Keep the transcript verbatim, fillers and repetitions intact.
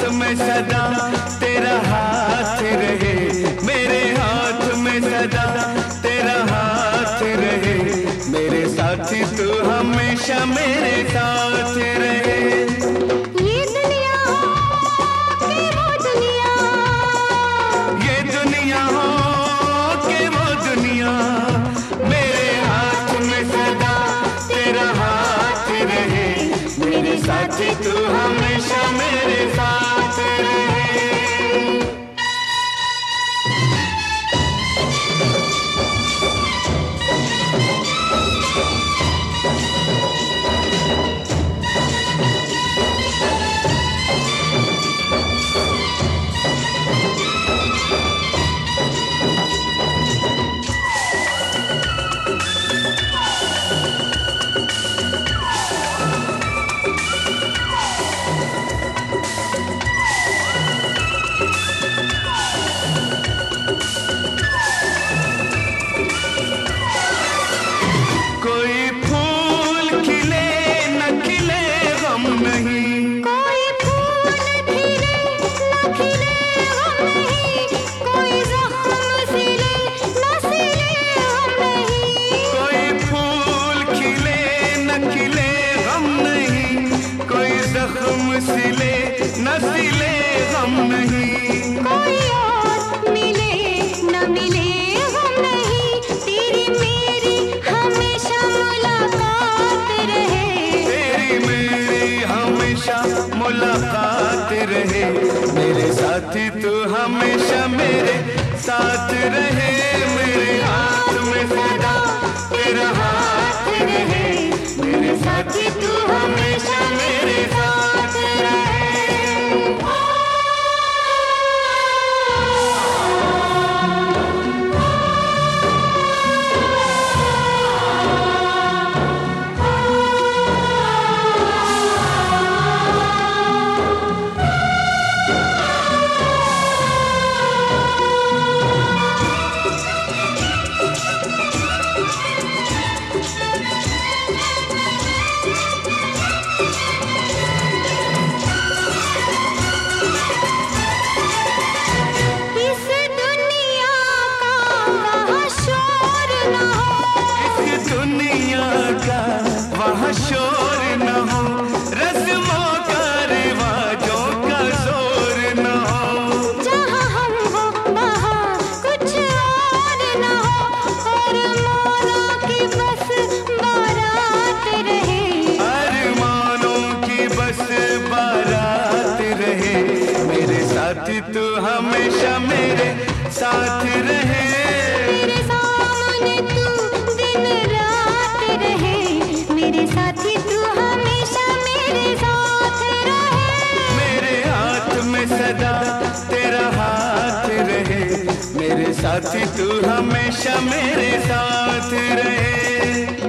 में सदा तेरा हाथ रहे, मेरे हाथ में सदा तेरा हाथ रहे, मेरे साथी तू हमेशा मेरे साथ रहे। ये दुनिया हो के वो दुनिया, ये दुनिया हो के वो दुनिया, मेरे हाथ में सदा तेरा हाथ रहे, मेरे साथी तू हमेशा मेरे साथ रहे। कोई फूल खिले न खिले गम नहीं, कोई फूल खिले न खिले गम नहीं, कोई जख्म सिले न सिले गम नहीं, कोई फूल खिले न खिले गम नहीं, कोई जख्म सिले न सिले गम नहीं, कोई और मिले न मिले गम नहीं, तेरी मेरी हमेशा मुलाकात रहे, तेरी मेरी हमेशा मुलाकात रहे, मेरे साथी तू हमेशा मेरे साथ रहे, मेरे हाथ में सदा तेरा हाथ रहे, मेरे साथी तू हमेशा मेरे साथ रहे। इस दुनिया का वहाँ शोर न हो, इस दुनिया का वहाँ शोर न हो, रस्मों का रिवाजों का जोर न हो, जहाँ हम हो वहाँ कुछ और न हो, और मौला की बस बारात रहे, अरमानों की बस बारात रहे, मेरे साथी तू हमेशा मेरे साथ रहे, मेरे सामने तू दिन रात रहे, मेरे साथी तू हमेशा मेरे साथ रहे, मेरे हाथ में सदा तेरा हाथ रहे, मेरे साथी तू हमेशा मेरे साथ रहे।